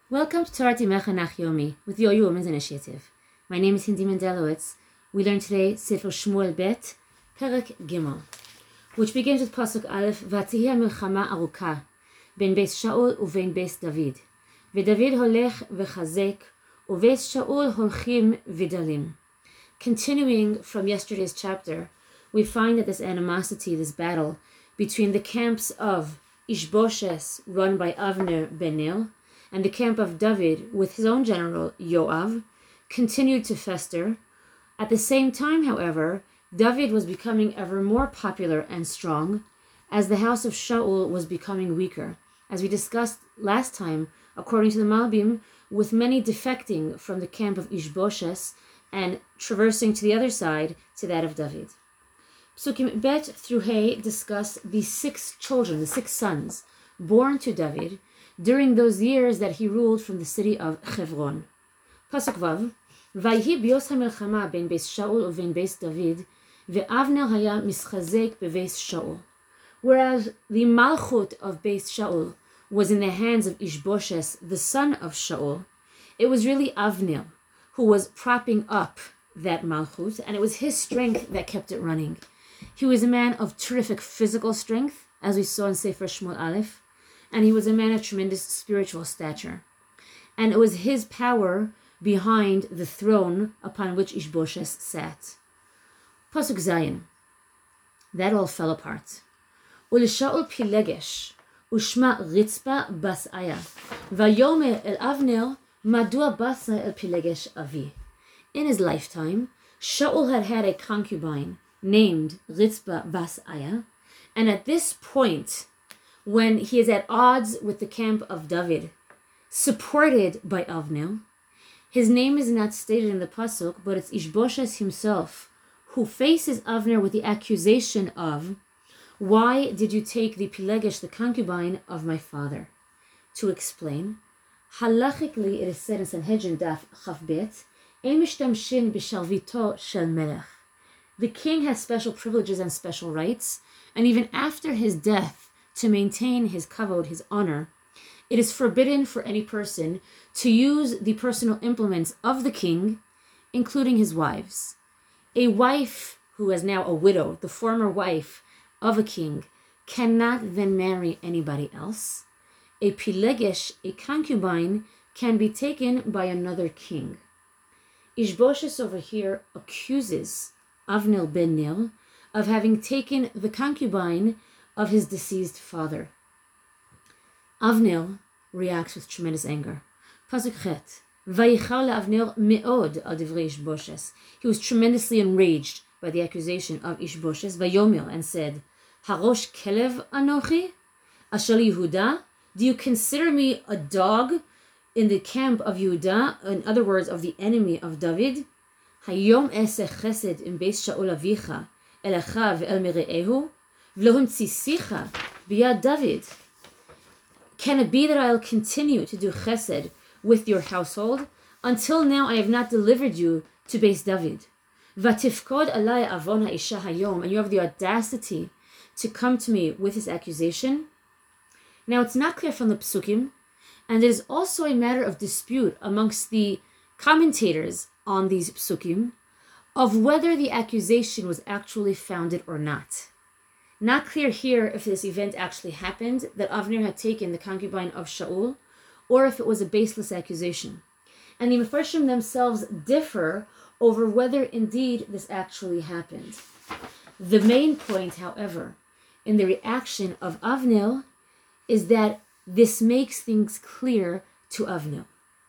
Welcome to Torah Mechanach Yomi with the OU Women's Initiative. My name is Hindi Mendelowitz. We learn today Sefer Shmuel Bet, Perek Gimel, which begins with Pasuk Aleph, V'tihya milchama aruka, ben Beis Shaul uven Beis David. V'David holech v'chazek, uveis Shaul holchim v'dalim. Continuing from yesterday's chapter, we find that this animosity, this battle between the camps of Ishboshes, run by Avner ben Ner, and the camp of David with his own general Yoav, continued to fester. At the same time, however, David was becoming ever more popular and strong as the house of Shaul was becoming weaker, as we discussed last time, according to the Malbim, with many defecting from the camp of Ishboshes and traversing to the other side to that of David. Psukim Bet through Hey discuss the 6 children, the 6 sons, born to David during those years that he ruled from the city of Hebron. Pasuk Vav, Vayhi bios hamilchama ben Beis Shaul uven Beis David, ve'Avner haya mischazek bebeis Shaul. Whereas the malchut of Beis Shaul was in the hands of Ishboshes, the son of Shaul, it was really Avner who was propping up that malchut, and it was his strength that kept it running. He was a man of terrific physical strength, as we saw in Sefer Shmuel Aleph, and he was a man of tremendous spiritual stature. And it was his power behind the throne upon which Ishboshes sat. Pasuk Zayin. That all fell apart. U'l'Shaul pilegesh, u'shma Ritzpa bas Aya, v'yomer el Avner, madua basa el pilegesh avi. In his lifetime, Shaul had a concubine named Ritzpa bas Aya, and at this point, when he is at odds with the camp of David, supported by Avner, his name is not stated in the pasuk, but it's Ishboshes himself who faces Avner with the accusation of, why did you take the pilegesh, the concubine of my father? To explain, halachically it is said in Sanhedrin Daf Chaf Bet, Ein mishtamshin b'shalvito shel melech. The king has special privileges and special rights, and even after his death, to maintain his kavod, his honor, it is forbidden for any person to use the personal implements of the king, including his wives. A wife who is now a widow, the former wife of a king, cannot then marry anybody else. A pilegesh, a concubine, can be taken by another king. Ishboshes over here accuses Avner ben Ner of having taken the concubine of his deceased father. Avner reacts with tremendous anger. Pasuk Chet. Vayichar le'Avner me'od al divrei Ishboshes. He was tremendously enraged by the accusation of Ishboshes. Vayomer, and said, Harosh kelev anochi? Asher Yehuda? Do you consider me a dog in the camp of Yehuda? In other words, of the enemy of David? Hayom eseh chesed in Beis Shaul avicha elecha ve'el mire'ehu? V'lohim tzisicha b'yad David. Can it be that I'll continue to do chesed with your household? Until now I have not delivered you to Beis David. Vatifkod alai avon ha'isha hayom, and you have the audacity to come to me with this accusation? Now it's not clear from the psukim, and it is also a matter of dispute amongst the commentators on these psukim of whether the accusation was actually founded or not. Not clear here if this event actually happened, that Avner had taken the concubine of Shaul, or if it was a baseless accusation. And the Mefarshim themselves differ over whether indeed this actually happened. The main point, however, in the reaction of Avner is that this makes things clear to Avner.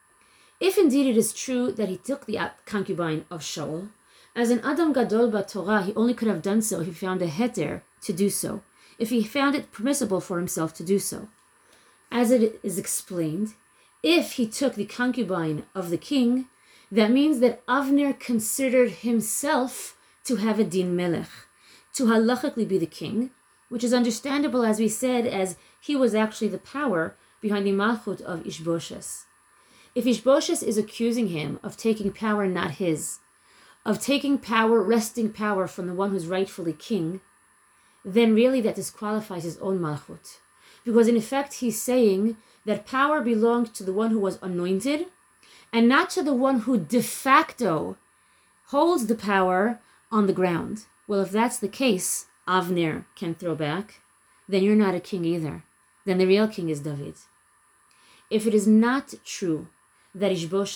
If indeed it is true that he took the concubine of Shaul, as an Adam Gadol BaTorah, he only could have done so if he found a heter to do so, if he found it permissible for himself to do so. As it is explained, if he took the concubine of the king, that means that Avner considered himself to have a din melech, to halachically be the king, which is understandable, as we said, as he was actually the power behind the malchut of Ishboshes. If Ishboshes is accusing him of taking power not his, of taking power, wresting power from the one who's rightfully king, then really that disqualifies his own malchut. Because in effect he's saying that power belonged to the one who was anointed and not to the one who de facto holds the power on the ground. Well, if that's the case, Avner can throw back, then you're not a king either. Then the real king is David. If it is not true that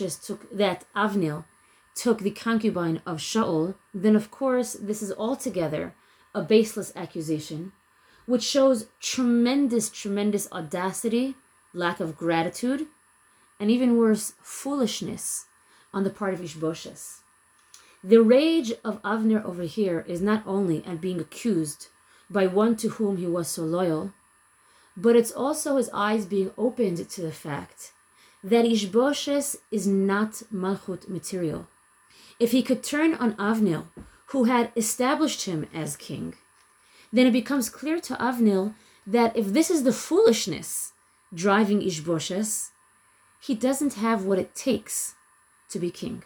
that Avner took the concubine of Shaul, then of course this is altogether a baseless accusation, which shows tremendous audacity, lack of gratitude, and even worse, foolishness on the part of Ishbosheth. The rage of Avner over here is not only at being accused by one to whom he was so loyal, but it's also his eyes being opened to the fact that Ishbosheth is not Malchut material. If he could turn on Avner, who had established him as king, then it becomes clear to Avner that if this is the foolishness driving Ishbosheth, he doesn't have what it takes to be king.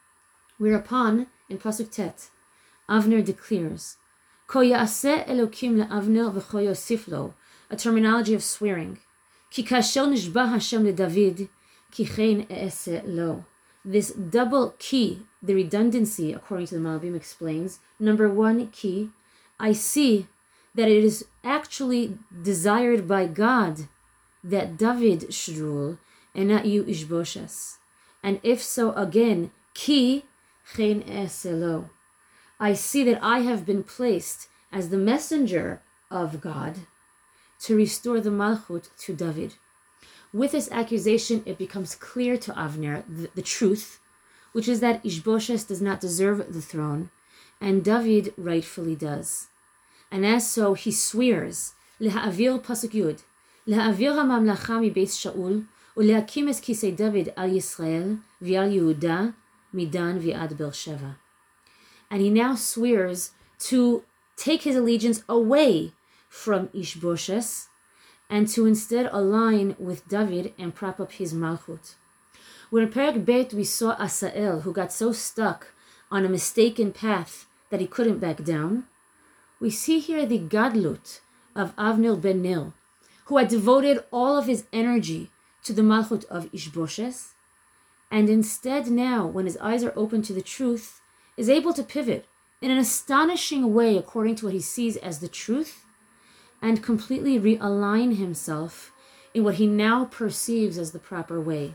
Whereupon, in Pasuk Tet, Avner declares, Ko ya'aseh Elokim le'Avner v'cho yosif lo, a terminology of swearing. Ki kasher nishba Hashem leDavid, ki chen e'aseh lo. This double ki, the redundancy, according to the Malbim, explains, number one, ki, I see that it is actually desired by God that David should rule and not you, Ishbosheth. And if so, again, ki chen e'aseh lo. I see that I have been placed as the messenger of God to restore the Malchut to David. With this accusation, it becomes clear to Avner the truth, which is that Ishbosheth does not deserve the throne, and David rightfully does. And as so, he swears, Leha'avir Pasuk Yud, Leha'avir ha'mamlacha mi Beis Shaul, ulehakim es kisei David al Yisrael, v'al Yehuda, midan v'ad Beersheva. And he now swears to take his allegiance away from Ishbosheth and to instead align with David and prop up his Malchut. When in Perek Bet we saw Asael, who got so stuck on a mistaken path that he couldn't back down, we see here the Gadlut of Avner ben Ner, who had devoted all of his energy to the Malchut of Ishbosheth, and instead now, when his eyes are open to the truth, is able to pivot in an astonishing way according to what he sees as the truth, and completely realign himself in what he now perceives as the proper way.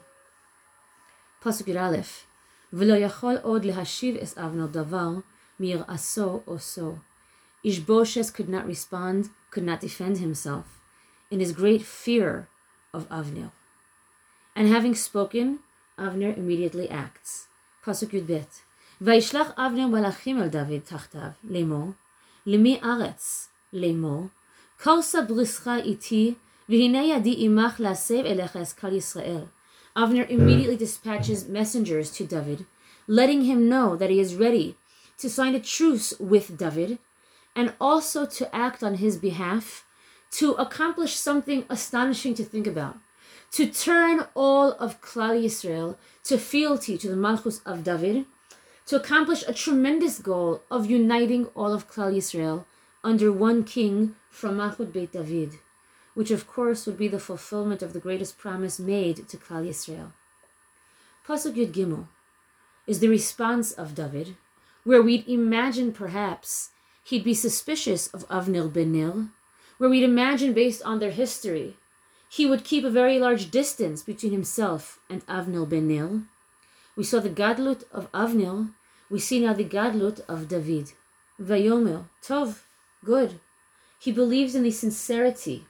Pasuk Yud Aleph, V'lo yachol od lehashiv es Avner davar mir'aso oso. Ishbosheth could not respond, could not defend himself in his great fear of Avner. And having spoken, Avner immediately acts. Pasuk Yud Bet, Vayishlach Avner malachim el David tachtav, לאמור, למי ארץ, לאמור, Korsa brischa iti, v'hinei yadi imach la'asev elecha es kal Yisrael. Avner immediately dispatches messengers to David, letting him know that he is ready to sign a truce with David, and also to act on his behalf to accomplish something astonishing to think about, to turn all of Klal Yisrael to fealty to the Malchus of David, to accomplish a tremendous goal of uniting all of Klal Yisrael under one king from Malchut Beit David, which of course would be the fulfillment of the greatest promise made to Klal Yisrael. Pasuk Yud Gimel is the response of David, where we'd imagine perhaps he'd be suspicious of Avner ben Ner, where we'd imagine based on their history, he would keep a very large distance between himself and Avner ben Ner. We saw the Gadlut of Avner, we see now the Gadlut of David. Vayomer, Tov, good. He believes in the sincerity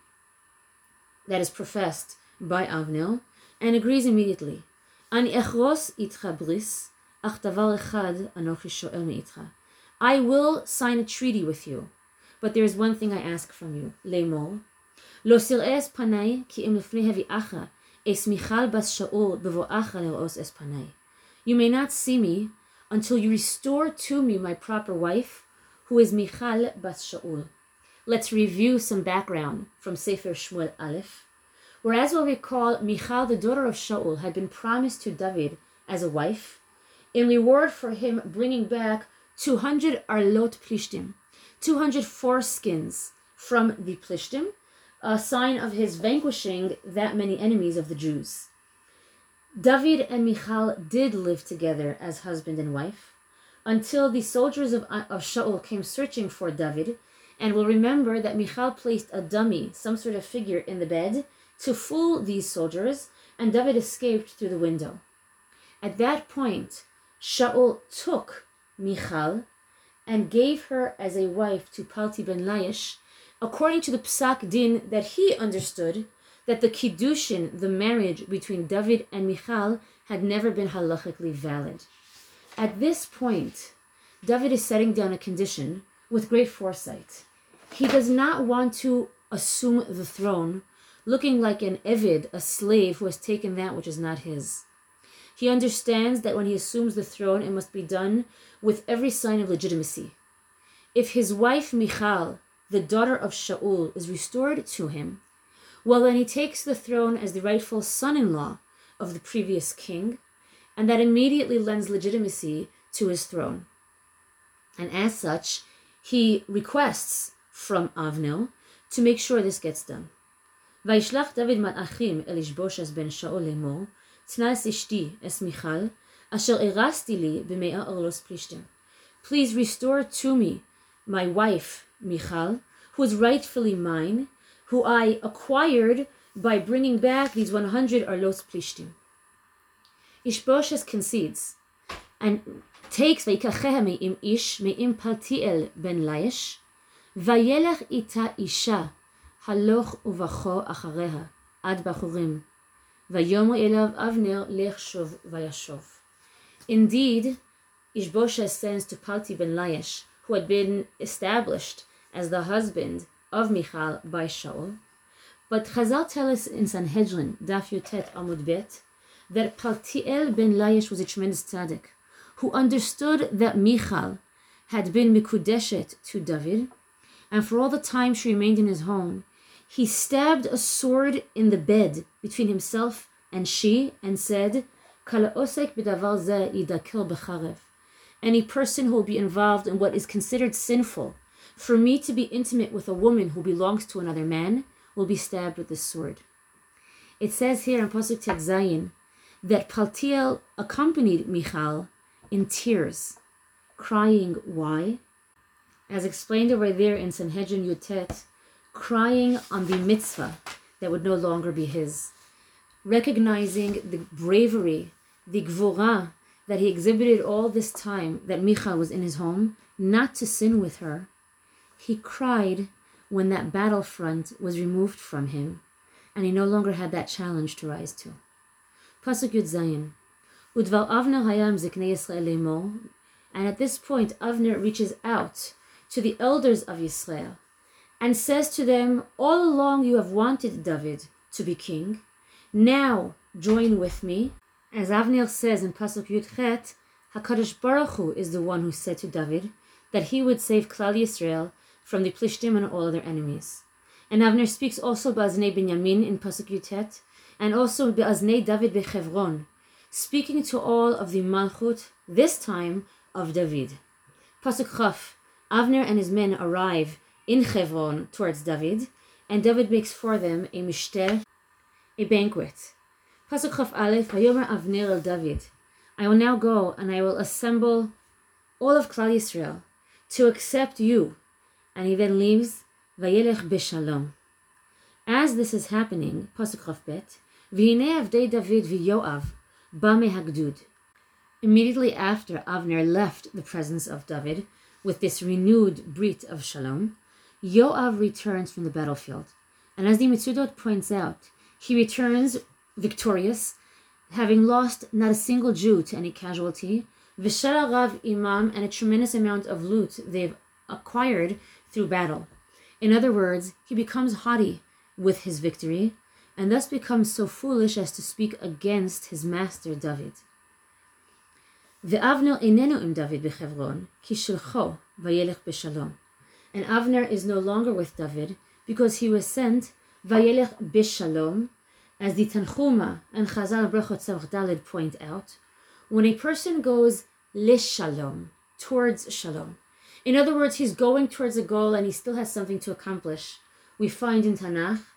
that is professed by Avner and agrees immediately. Ani echros itcha bris, ach davar echad anochi shoel meitcha. I will sign a treaty with you, but there is one thing I ask from you. Le'mor, lo sir'es panai ki im lefnei havi'acha es Michal bas Shaul bevo'acha le'os es panai. You may not see me until you restore to me my proper wife, who is Michal bas Shaul. Let's review some background from Sefer Shmuel Aleph. Whereas we'll recall, Michal, the daughter of Shaul, had been promised to David as a wife in reward for him bringing back 200 arlot plishtim, 200 foreskins from the plishtim, a sign of his vanquishing that many enemies of the Jews. David and Michal did live together as husband and wife until the soldiers of Shaul came searching for David, and will remember that Michal placed a dummy, some sort of figure, in the bed to fool these soldiers, and David escaped through the window. At that point, Shaul took Michal and gave her as a wife to Palti ben Laish, according to the Psak Din that he understood that the Kiddushin, the marriage between David and Michal, had never been halachically valid. At this point, David is setting down a condition with great foresight. He does not want to assume the throne, looking like an Evid, a slave who has taken that which is not his. He understands that when he assumes the throne, it must be done with every sign of legitimacy. If his wife Michal, the daughter of Shaul, is restored to him, well, then he takes the throne as the rightful son-in-law of the previous king, and that immediately lends legitimacy to his throne. And as such, he requests from Avner to make sure this gets done. Vaishlach David malachim el Ishbosheth ben Shaul lemor, tnas ishti es Michal, asher erasti li b'mea orlos plishtim. Please restore to me my wife Michal, who is rightfully mine, who I acquired by bringing back these 100 orlos plishtim. Ishbosheth concedes and takes vayikacheha me'im ish me'im Paltiel ben Laish, vayelech ita isha haloch uvacho achareha ad bachurim, vayomer elav Avner lech shov vayashov. Indeed, Ishbosheth sends to Palti ben Laish, who had been established as the husband of Michal by Shaul. But Chazal tell us in Sanhedrin, Daf Yotet Amud Bet, that Paltiel ben Laish was a tremendous tzaddik, who understood that Michal had been mikudeshet to David, and for all the time she remained in his home, he stabbed a sword in the bed between himself and she, and said, Kala osek b'davar zeh yidaker b'charev. Any person who will be involved in what is considered sinful, for me to be intimate with a woman who belongs to another man, will be stabbed with this sword. It says here in Pasuk Tet Zayin that Paltiel accompanied Michal in tears, crying. Why? As explained over there in Sanhedrin Yutet, crying on the mitzvah that would no longer be his, recognizing the bravery, the gvura that he exhibited all this time that Michal was in his home, not to sin with her. He cried when that battlefront was removed from him, and he no longer had that challenge to rise to. Pasuk Yud Zayin. Udvar Avner hayam ziknei Yisrael lemor, and at this point Avner reaches out to the elders of Yisrael and says to them, all along you have wanted David to be king. Now join with me. As Avner says in Pasuk Yud Chet, HaKadosh Baruch Hu is the one who said to David that he would save Klal Yisrael from the Plishtim and all their enemies. And Avner speaks also Ba'aznei Binyamin in Pasuk Yud Chet, and also Ba'aznei David Bechevron, speaking to all of the Malchut, this time of David. Pasuk Chaf, Avner and his men arrive in Hebron towards David, and David makes for them a mishteh, a banquet. Pasuk Chaf Aleph, Vayomer Avner el David, I will now go and I will assemble all of Klal Yisrael to accept you. And he then leaves, Vayelech b'shalom. As this is happening, Pasuk Chaf Bet, V'hinei avdei David v'Yoav ba mehagdud. Immediately after Avner left the presence of David with this renewed brit of shalom, Yoav returns from the battlefield. And as the Mitzudot points out, he returns victorious, having lost not a single Jew to any casualty, v'shel rav imam, and a tremendous amount of loot they've acquired through battle. In other words, he becomes haughty with his victory, and thus becomes so foolish as to speak against his master David. Ve'avner einenu im David b'Chevron, ki shilcho vayelech b'shalom. And Avner is no longer with David because he was sent vayelech b'shalom, as the Tanchuma and Chazal Brachot Tzavach Daled point out, when a person goes lishalom, towards shalom. In other words, he's going towards a goal and he still has something to accomplish. We find in Tanakh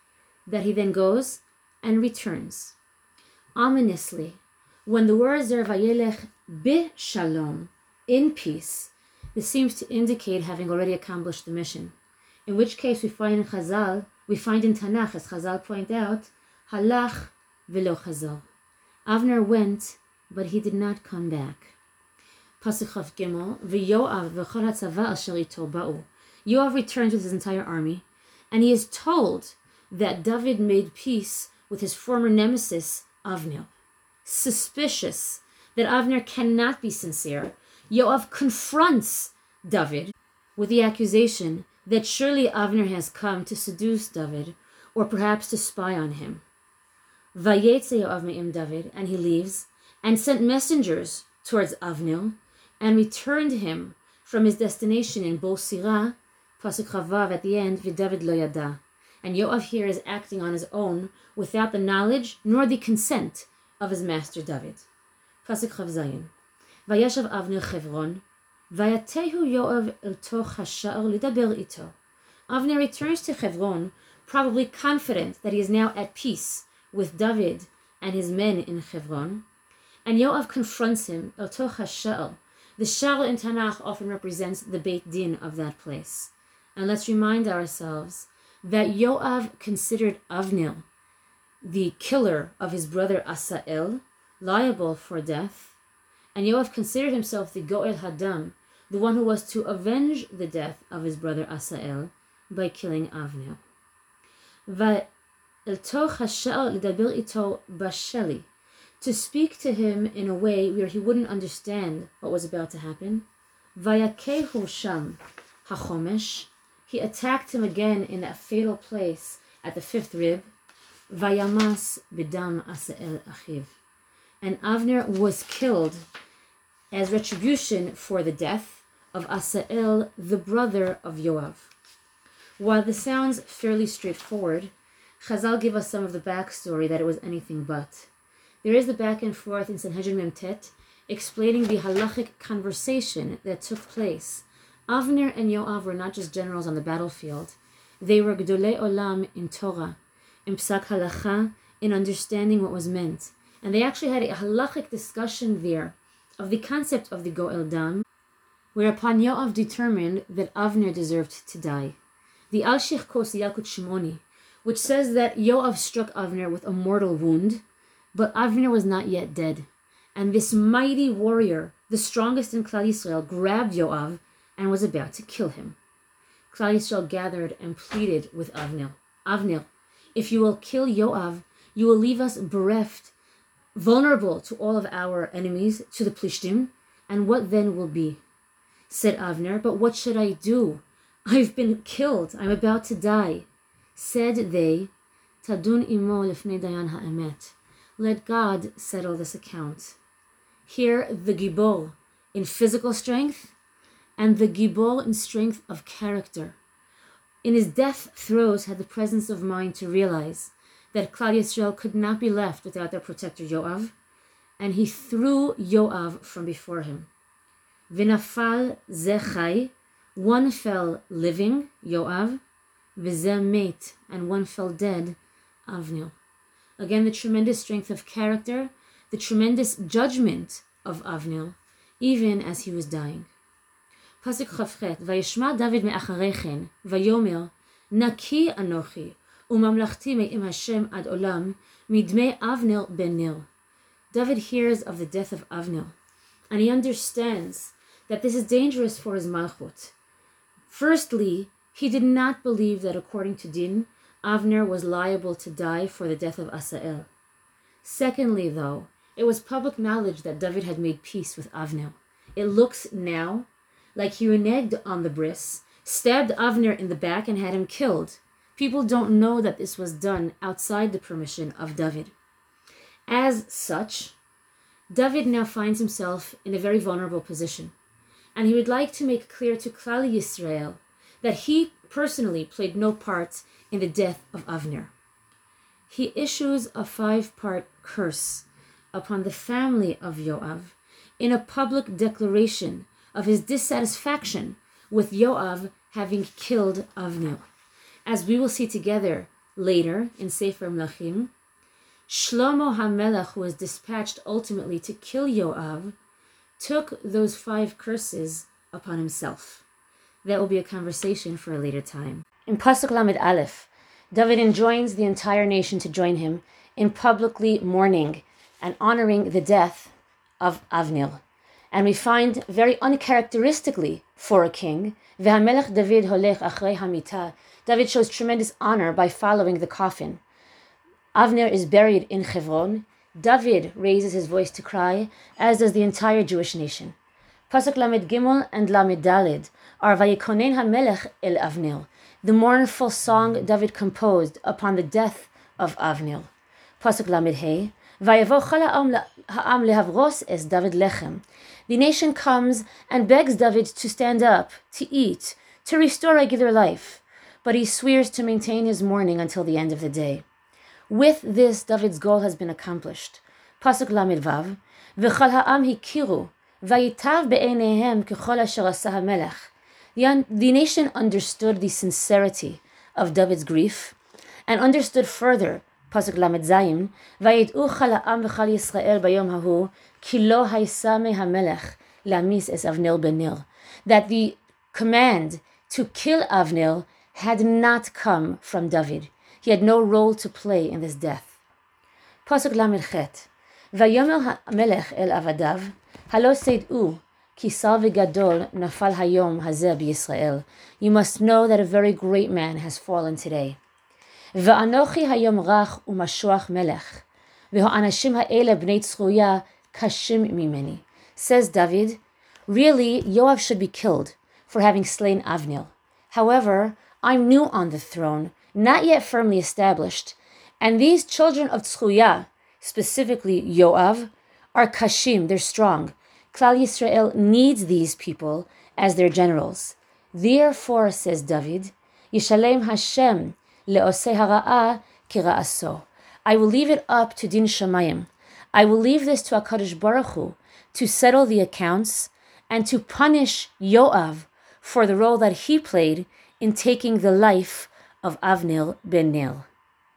that he then goes and returns. Ominously, when the words are vayelech b'shalom, in peace, this seems to indicate having already accomplished the mission. In which case we find in Tanakh, as Chazal point out, halach v'lo chazor. Avner went, but he did not come back. Pasuk Chaf Gimel, v'Yoav v'chol hatzava asher ito ba'u. Yoav returns with his entire army, and he is told that David made peace with his former nemesis, Avner. Suspicious that Avner cannot be sincere, Yoav confronts David with the accusation that surely Avner has come to seduce David, or perhaps to spy on him. Vayetze Yoav me'im David, and he leaves, and sent messengers towards Avner, and returned him from his destination in Bol Sirah, Pasuk Chavav at the end, v'David lo yada. And Yoav here is acting on his own, without the knowledge nor the consent of his master David. Pasuk Chav Zayin. Vayashav Avner Chevron, vayatehu Yoav el toch hasha'ar lidaber ito. Avner returns to Chevron, probably confident that he is now at peace with David and his men in Chevron. And Yoav confronts him, el toch hasha'ar. The Sha'ar in Tanakh often represents the Beit Din of that place. And let's remind ourselves that Yoav considered Avner, the killer of his brother Asael, liable for death, and Yoav considered himself the Goel Hadam, the one who was to avenge the death of his brother Asael by killing Avner. To speak to him in a way where he wouldn't understand what was about to happen. Vayakehu sham hachomesh. He attacked him again in that fatal place at the fifth rib. Vayamas b'dam Asael achiv. And Avner was killed as retribution for the death of Asael, the brother of Yoav. While this sounds fairly straightforward, Chazal give us some of the backstory that it was anything but. There is the back and forth in Sanhedrin Memtet explaining the halachic conversation that took place. Avner and Yoav were not just generals on the battlefield. They were Gdolei Olam in Torah, in Psak Halacha, in understanding what was meant. And they actually had a halachic discussion there of the concept of the Goel Dam, whereupon Yoav determined that Avner deserved to die. The Al-Sheikh Kosi Yalkut Shimoni, which says that Yoav struck Avner with a mortal wound, but Avner was not yet dead. And this mighty warrior, the strongest in Klal Yisrael, grabbed Yoav and was about to kill him. Klal Yisrael gathered and pleaded with Avner. Avner, if you will kill Yoav, you will leave us bereft, vulnerable to all of our enemies, to the Plishtim, and what then will be? Said Avner, but what should I do? I've been killed. I'm about to die. Said they, Tadun imo lefnei dayan ha'emet. Let God settle this account. Here, the Gibor in physical strength and the Gibor in strength of character. In his death throes had the presence of mind to realize that Klal Yisrael could not be left without their protector Yoav, and he threw Yoav from before him. V'nafal zechai, one fell living, Yoav, v'zeh met, and one fell dead, Avner. Again, the tremendous strength of character, the tremendous judgment of Avner, even as he was dying. Pasuk Chavchet, Vayishma David me'acharechen, Vayomer, Naki anochi, umamlachti me'im Hashem ad olam, midmei Avner ben Ner. David hears of the death of Avner, and he understands that this is dangerous for his malchut. Firstly, he did not believe that according to Din, Avner was liable to die for the death of Asael. Secondly, though, it was public knowledge that David had made peace with Avner. It looks now like he reneged on the bris, stabbed Avner in the back, and had him killed. People don't know that this was done outside the permission of David. As such, David now finds himself in a very vulnerable position, and he would like to make clear to Klal Yisrael that he personally played no part in the death of Avner. He issues a 5-part curse upon the family of Yoav in a public declaration of his dissatisfaction with Yoav having killed Avner. As we will see together Later, in Sefer Melachim, Shlomo HaMelech, who was dispatched ultimately to kill Yoav, took those 5 curses upon himself. That will be a conversation for a later time. In Pasuk Lamed Aleph, David enjoins the entire nation to join him in publicly mourning and honoring the death of Avnil. And we find very uncharacteristically for a king, V'hamelech David holech achrei hamita, David shows tremendous honor by following the coffin. Avner is buried in Hebron. David raises his voice to cry, as does the entire Jewish nation. Pasuk Lamed Gimel and Lamed Daled are Vayikonen HaMelech El Avnil, the mournful song David composed upon the death of Avnil. Pasuk Lamed Hey, Vayavo Chol Ha'am Lehavros Es David Lechem. The nation comes and begs David to stand up, to eat, to restore regular life, but he swears to maintain his mourning until the end of the day. With this, David's goal has been accomplished. Pasuk Lamed Vav, V'chol ha'am hikiru, vayitav be'eineihem kechol asher asa hamelech. The nation understood the sincerity of David's grief and understood further, Pasuk Lamed Zayim, Vayid'u chol ha'am v'chol Yisrael bayom hahu, ki lo haysa me hamelech lamis es Avnil ben Ner, that the command to kill Avnil had not come from David. He had no role to play in this death. Pasuk Lamed Chet, Vayomer HaMelech el avadav, halo seid'u, ki sar v'gadol nafal hayom hazeh b'Yisrael. You must know that a very great man has fallen today. V'anochi hayom rach u'mashuach melech, v'ho'anashim ha'ele b'nei tzruya kashim mimeni. Says David, really, Yoav should be killed for having slain Avnil. However, I'm new on the throne, not yet firmly established, and these children of Tzruya, specifically Yoav, are kashim, they're strong. Klal Yisrael needs these people as their generals. Therefore, says David, Yishalem Hashem le'osei hara'ah kira'aso. I will leave it up to Din Shamayim. I will leave this to HaKadosh Baruch Hu to settle the accounts and to punish Yoav for the role that he played in taking the life of Avnil ben Ner.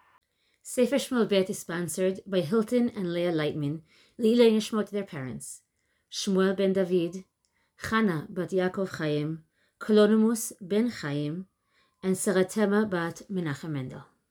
Sefer Shmuel Bet is sponsored by Hilton and Leah Lightman, Leila Nishmot to their parents, Shmuel ben David, Chana bat Yaakov Chaim, Kolonimus ben Chaim, and Saratema bat Menachem Mendel.